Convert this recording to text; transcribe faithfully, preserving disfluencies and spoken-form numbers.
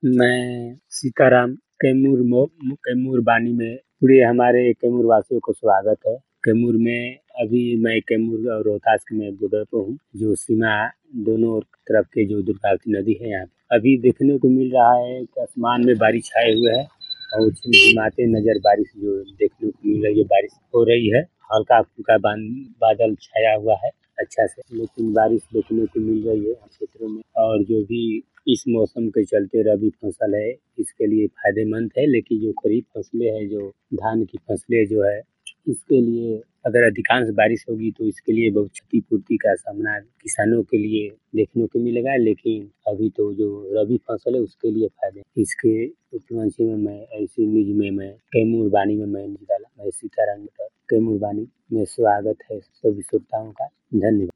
मैं सीताराम कैमूर मो कैमूर बानी में पूरे हमारे कैमूर वासियों को स्वागत है। कैमूर में अभी मैं कैमूर और रोहतास में बॉर्डर पर हूँ, जो सीमा दोनों तरफ के जो दुर्गावती नदी है यहाँ अभी देखने को मिल रहा है कि आसमान में बारिश छाए हुए है और झिमझिमाते नजर बारिश जो देखने को मिल रही है, बारिश हो रही है। हल्का फुल्का बादल छाया हुआ है अच्छा से, लेकिन बारिश देखने को मिल रही है क्षेत्रों में। और जो भी इस मौसम के चलते रबी फसल है इसके लिए फायदेमंद है, लेकिन जो खरीफ फसलें हैं, जो धान की फसलें जो है, इसके लिए अगर अधिकांश बारिश होगी तो इसके लिए बहुत क्षतिपूर्ति का सामना किसानों के लिए देखने को मिलेगा। लेकिन अभी तो जो रबी फसल है उसके लिए फायदे इसके उपलक्ष्य में मैं ऐसी न्यूज में मैं कैमूर बानी में मैं निकाला मैं सीताराम कैमूर बानी में स्वागत है सभी श्रोताओं का। धन्यवाद।